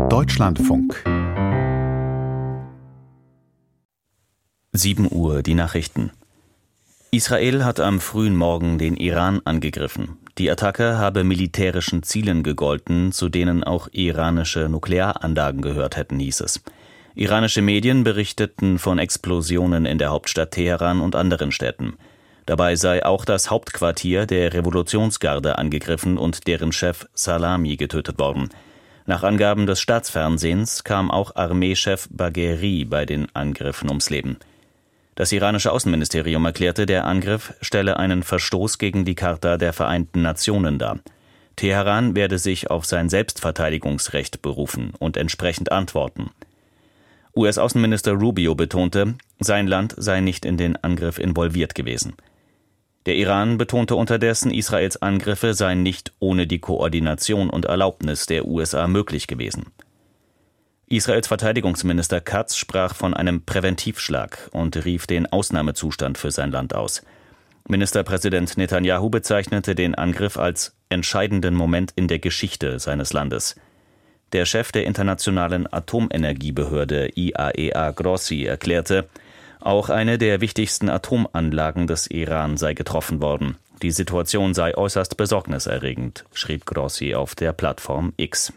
Deutschlandfunk. 7 Uhr, die Nachrichten. Israel hat am frühen Morgen den Iran angegriffen. Die Attacke habe militärischen Zielen gegolten, zu denen auch iranische Nuklearanlagen gehört hätten, hieß es. Iranische Medien berichteten von Explosionen in der Hauptstadt Teheran und anderen Städten. Dabei sei auch das Hauptquartier der Revolutionsgarde angegriffen und deren Chef Salami getötet worden. Nach Angaben des Staatsfernsehens kam auch Armeechef Bagheri bei den Angriffen ums Leben. Das iranische Außenministerium erklärte, der Angriff stelle einen Verstoß gegen die Charta der Vereinten Nationen dar. Teheran werde sich auf sein Selbstverteidigungsrecht berufen und entsprechend antworten. US-Außenminister Rubio betonte, sein Land sei nicht in den Angriff involviert gewesen. Der Iran betonte unterdessen, Israels Angriffe seien nicht ohne die Koordination und Erlaubnis der USA möglich gewesen. Israels Verteidigungsminister Katz sprach von einem Präventivschlag und rief den Ausnahmezustand für sein Land aus. Ministerpräsident Netanyahu bezeichnete den Angriff als entscheidenden Moment in der Geschichte seines Landes. Der Chef der Internationalen Atomenergiebehörde IAEA Grossi erklärte, auch eine der wichtigsten Atomanlagen des Iran sei getroffen worden. Die Situation sei äußerst besorgniserregend, schrieb Grossi auf der Plattform X.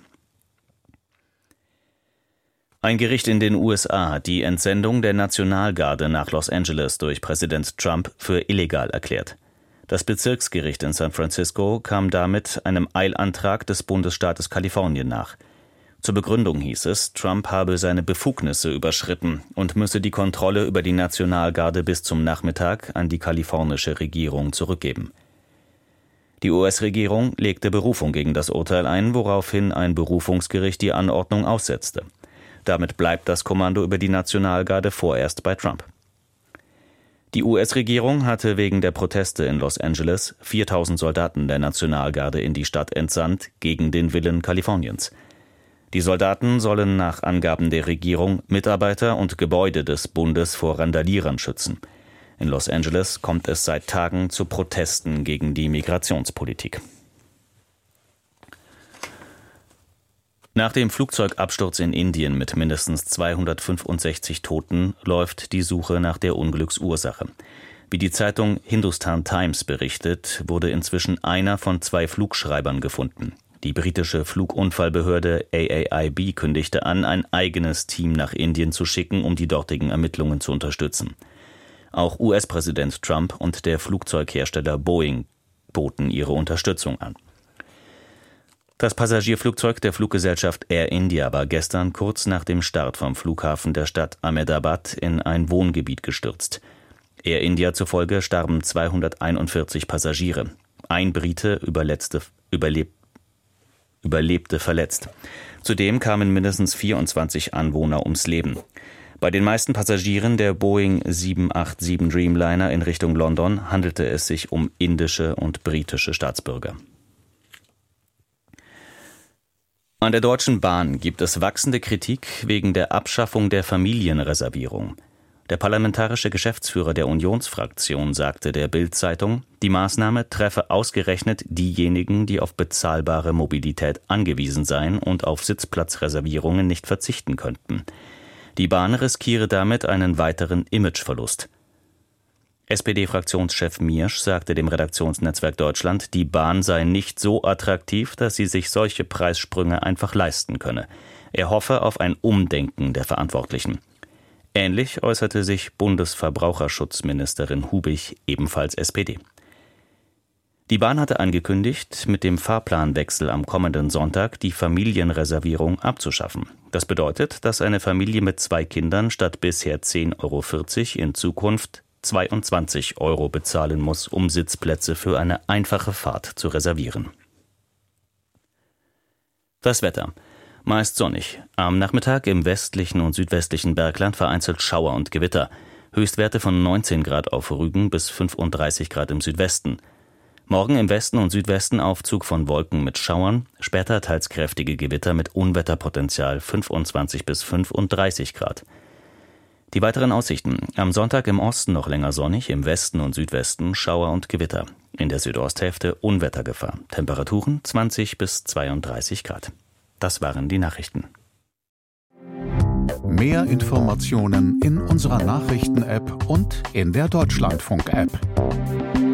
Ein Gericht in den USA hat die Entsendung der Nationalgarde nach Los Angeles durch Präsident Trump für illegal erklärt. Das Bezirksgericht in San Francisco kam damit einem Eilantrag des Bundesstaates Kalifornien nach. Zur Begründung hieß es, Trump habe seine Befugnisse überschritten und müsse die Kontrolle über die Nationalgarde bis zum Nachmittag an die kalifornische Regierung zurückgeben. Die US-Regierung legte Berufung gegen das Urteil ein, woraufhin ein Berufungsgericht die Anordnung aussetzte. Damit bleibt das Kommando über die Nationalgarde vorerst bei Trump. Die US-Regierung hatte wegen der Proteste in Los Angeles 4.000 Soldaten der Nationalgarde in die Stadt entsandt, gegen den Willen Kaliforniens. Die Soldaten sollen nach Angaben der Regierung Mitarbeiter und Gebäude des Bundes vor Randalierern schützen. In Los Angeles kommt es seit Tagen zu Protesten gegen die Migrationspolitik. Nach dem Flugzeugabsturz in Indien mit mindestens 265 Toten läuft die Suche nach der Unglücksursache. Wie die Zeitung Hindustan Times berichtet, wurde inzwischen einer von 2 Flugschreibern gefunden. Die britische Flugunfallbehörde AAIB kündigte an, ein eigenes Team nach Indien zu schicken, um die dortigen Ermittlungen zu unterstützen. Auch US-Präsident Trump und der Flugzeughersteller Boeing boten ihre Unterstützung an. Das Passagierflugzeug der Fluggesellschaft Air India war gestern kurz nach dem Start vom Flughafen der Stadt Ahmedabad in ein Wohngebiet gestürzt. Air India zufolge starben 241 Passagiere. Ein Brite überlebte verletzt. Zudem kamen mindestens 24 Anwohner ums Leben. Bei den meisten Passagieren der Boeing 787 Dreamliner in Richtung London handelte es sich um indische und britische Staatsbürger. An der Deutschen Bahn gibt es wachsende Kritik wegen der Abschaffung der Familienreservierung. Der parlamentarische Geschäftsführer der Unionsfraktion sagte der Bild-Zeitung, die Maßnahme treffe ausgerechnet diejenigen, die auf bezahlbare Mobilität angewiesen seien und auf Sitzplatzreservierungen nicht verzichten könnten. Die Bahn riskiere damit einen weiteren Imageverlust. SPD-Fraktionschef Miersch sagte dem Redaktionsnetzwerk Deutschland, die Bahn sei nicht so attraktiv, dass sie sich solche Preissprünge einfach leisten könne. Er hoffe auf ein Umdenken der Verantwortlichen. Ähnlich äußerte sich Bundesverbraucherschutzministerin Hubig, ebenfalls SPD. Die Bahn hatte angekündigt, mit dem Fahrplanwechsel am kommenden Sonntag die Familienreservierung abzuschaffen. Das bedeutet, dass eine Familie mit 2 Kindern statt bisher 10,40 € in Zukunft 22 € bezahlen muss, um Sitzplätze für eine einfache Fahrt zu reservieren. Das Wetter. Meist sonnig. Am Nachmittag im westlichen und südwestlichen Bergland vereinzelt Schauer und Gewitter. Höchstwerte von 19 Grad auf Rügen bis 35 Grad im Südwesten. Morgen im Westen und Südwesten Aufzug von Wolken mit Schauern, später teils kräftige Gewitter mit Unwetterpotenzial 25 bis 35 Grad. Die weiteren Aussichten. Am Sonntag im Osten noch länger sonnig, im Westen und Südwesten Schauer und Gewitter. In der Südosthälfte Unwettergefahr. Temperaturen 20 bis 32 Grad. Das waren die Nachrichten. Mehr Informationen in unserer Nachrichten-App und in der Deutschlandfunk-App.